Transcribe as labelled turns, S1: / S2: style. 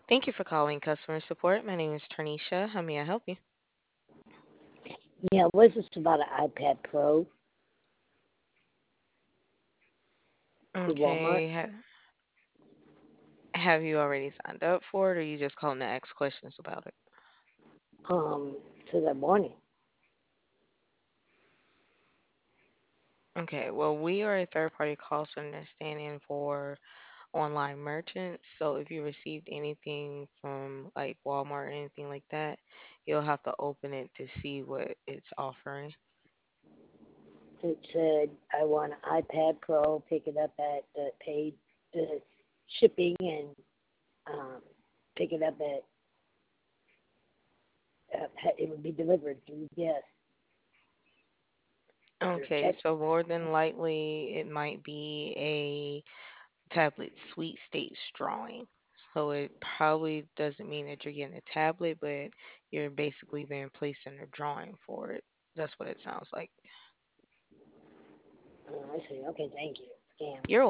S1: Thank you for calling customer support. My name is Tarnisha. How may I help you?
S2: Yeah, was this about an iPad Pro for Walmart?
S1: Okay. Have you already signed up for it, or you just calling to ask questions about it?
S2: So that morning.
S1: Okay. Well, we are a third-party call center standing for online merchants. So if you received anything from like Walmart or anything like that, you'll have to open it to see what it's offering.
S2: It said I want an iPad Pro. Pick it up at the paid the shipping and um, pick it up at it would be delivered through UPS. Is there a
S1: Okay.
S2: check?
S1: So more than likely, it might be a tablet sweepstakes drawing. So it probably doesn't mean that you're getting a tablet, but you're basically being placed in a drawing for it. That's what it sounds like.
S2: I see. Okay, thank you. Scam.
S1: You're